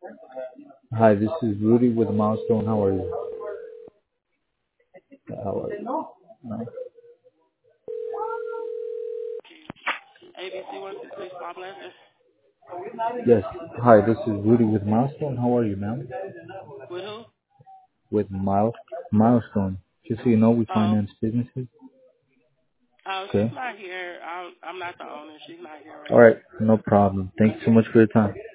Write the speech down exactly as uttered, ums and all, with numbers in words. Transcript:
Hi, this is Rudy with Milestone. How are you? How are you? No. A B C one two three small blessings. Yes. Hi, this is Rudy with Milestone. How are you, ma'am? With who? With Mile Milestone. Just so you know, we Oh, finance businesses. oh, she's Okay. not here. I'm, I'm not the owner. She's not here All right right. now. No problem. Thanks so much for your time.